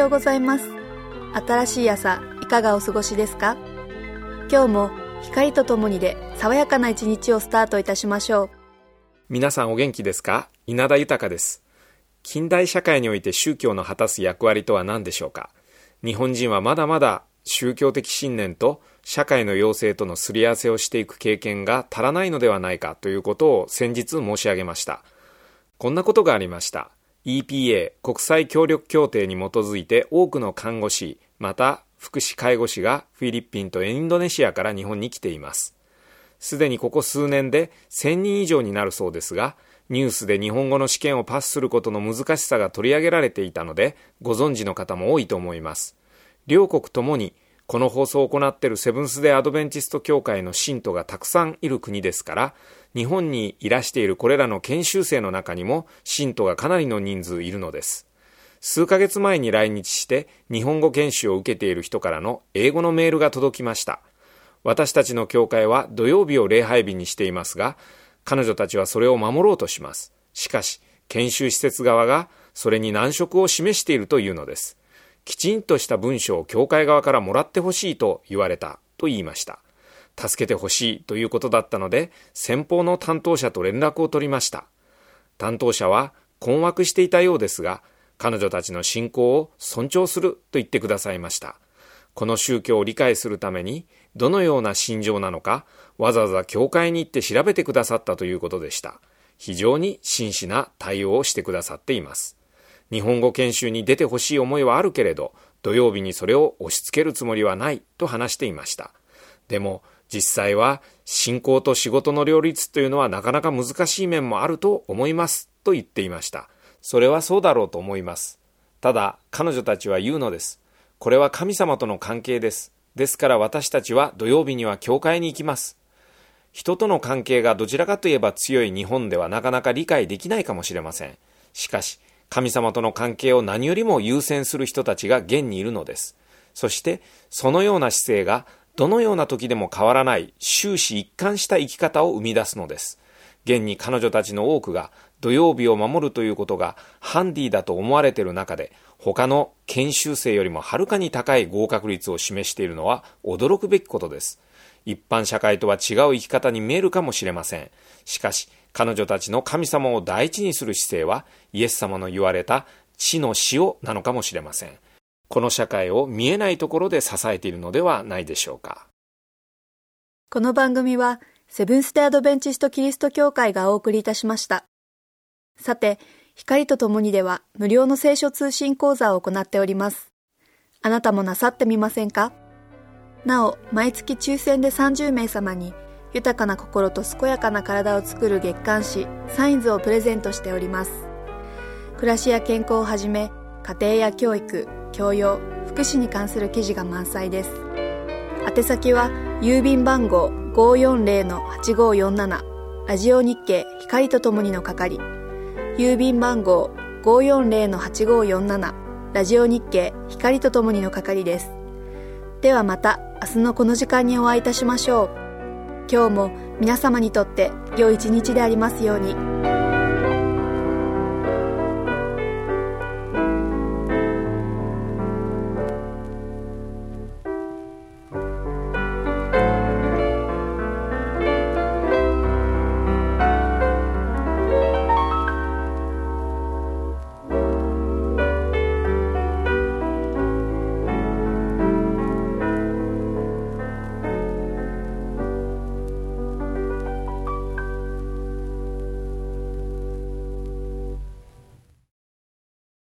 ようございます。新しい朝、いかがお過ごしですか？今日も光とともにで爽やかな一日をスタートいたしましょう。 皆さんお元気ですか？稲田豊です。近代社会において宗教の果たす役割とは何でしょうか？日本人はまだまだ宗教的信念と社会の要請とのすり合わせをしていく経験が足らないのではないかということを先日申し上げました。こんなことがありました。EPA 国際協力協定に基づいて多くの看護師また福祉介護士がフィリピンとインドネシアから日本に来ています。すでにここ数年で1000人以上になるそうですが、ニュースで日本語の試験をパスすることの難しさが取り上げられていたのでご存知の方も多いと思います。両国ともにこの放送を行っているセブンス・デー・アドベンチスト教会の信徒がたくさんいる国ですから、日本にいらしているこれらの研修生の中にも信徒がかなりの人数いるのです。数ヶ月前に来日して日本語研修を受けている人からの英語のメールが届きました。私たちの教会は土曜日を礼拝日にしていますが、彼女たちはそれを守ろうとします。しかし、研修施設側がそれに難色を示しているというのです。きちんとした文書を教会側からもらってほしいと言われたと言いました。助けてほしいということだったので、先方の担当者と連絡を取りました。担当者は困惑していたようですが、彼女たちの信仰を尊重すると言ってくださいました。この宗教を理解するために、どのような信条なのか、わざわざ教会に行って調べてくださったということでした。非常に真摯な対応をしてくださっています。日本語研修に出てほしい思いはあるけれど、土曜日にそれを押し付けるつもりはないと話していました。でも、実際は信仰と仕事の両立というのはなかなか難しい面もあると思いますと言っていました。それはそうだろうと思います。ただ彼女たちは言うのです。これは神様との関係です。ですから私たちは土曜日には教会に行きます。人との関係がどちらかといえば強い日本ではなかなか理解できないかもしれません。しかし神様との関係を何よりも優先する人たちが現にいるのです。そしてそのような姿勢がどのような時でも変わらない終始一貫した生き方を生み出すのです。現に彼女たちの多くが土曜日を守るということがハンディだと思われている中で、他の研修生よりもはるかに高い合格率を示しているのは驚くべきことです。一般社会とは違う生き方に見えるかもしれません。しかし彼女たちの神様を第一にする姿勢はイエス様の言われた地の塩なのかもしれません。この社会を見えないところで支えているのではないでしょうか。 この番組はセブンス・デー・アドベンチスト・キリスト教会がお送りいたしました。さて、光とともにでは無料の聖書通信講座を行っております。あなたもなさってみませんか？なお、毎月抽選で30名様に豊かな心と健やかな体を作る月刊誌サインズをプレゼントしております。暮らしや健康をはじめ、家庭や教育、教養、福祉に関する記事が満載です。宛先は郵便番号 540-8547 ラジオ日経光とともにの係、郵便番号 540-8547 ラジオ日経光とともにの係です。ではまた明日のこの時間にお会いいたしましょう。今日も皆様にとって良い一日でありますように。